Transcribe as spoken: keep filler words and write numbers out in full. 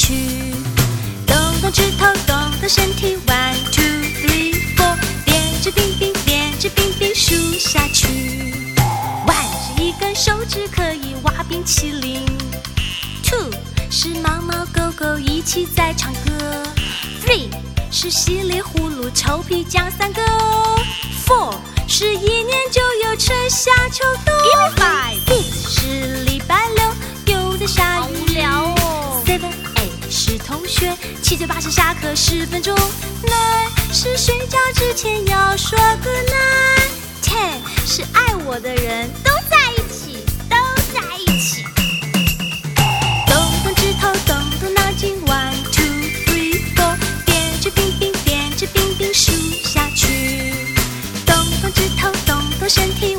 去。动动指头，动动身体 ，one two three four， 连着冰冰，连着冰冰数下去。One 是一根手指可以挖冰淇淋。Two 是猫猫狗狗一起在唱歌。Three 是稀里葫芦臭皮匠三个。Four 是一年就有春夏秋冬。Six 是礼拜六又在下雨。 好无聊哦。 Seven eight 是同学，七九八十下课十分钟。Nine 是睡觉之前要说 good night。Ten 是爱我的人都在一起，都在一起。动动指头，动动脑筋 ，one two three four， 点着冰冰，点着冰冰数下去。动动指头，动动身体。